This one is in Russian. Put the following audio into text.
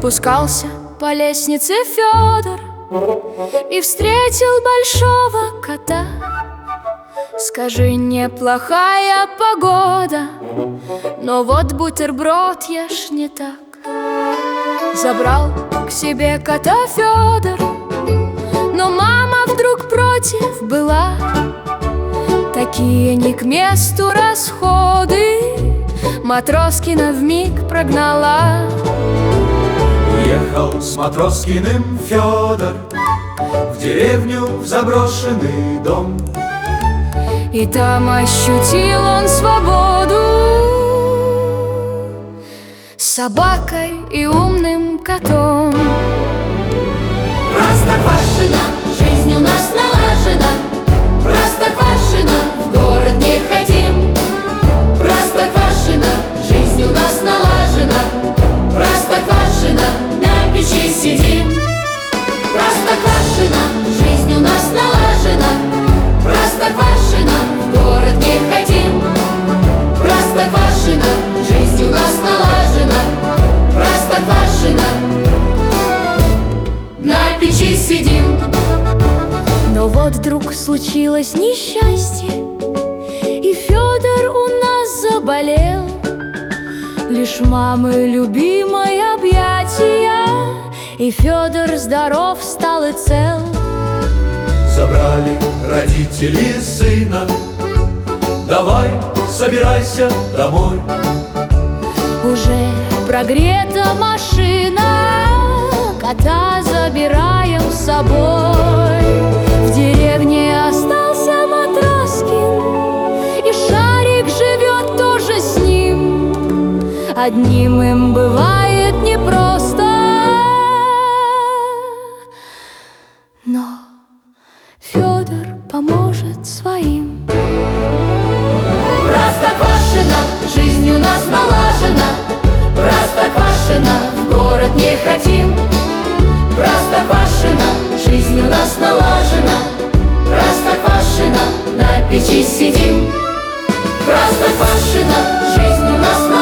Спускался по лестнице Федор и встретил большого кота. Скажи, неплохая погода, но вот бутерброд ешь не так. Забрал к себе кота Федор, но мама вдруг против была. Такие не к месту расходы Матроскина вмиг прогнала. Уехал с Матроскиным Федор в деревню, в заброшенный дом. И там ощутил он свободу с собакой и умным котом. Простоквашино, жизнь у нас налажена. Простоквашино, в город не хотим. Простоквашино, жизнь у нас налажена. Простоквашино, на печи сидим. Простоквашино, жизнь у нас налажена. Простоквашино, в город не хотим. Простоквашино, жизнь у нас налажена. Простоквашино, на печи сидим. Но вот вдруг случилось несчастье, и Федор у нас заболел. Лишь мамы любимое объятия, и Федор здоров стал и цел. Забрали родители сына, давай, собирайся домой. Уже прогрета машина, кота забираем с собой. В деревне остался Матроскин, и Шарик живет тоже с ним. Одним им бывает непросто, но Федор поможет своим. Простоквашино, жизнь у нас налажена. Простоквашино, в город не хотим. Простоквашино, жизнь у нас налажена. Простоквашино, на печи сидим. Простоквашино, жизнь у нас налажена.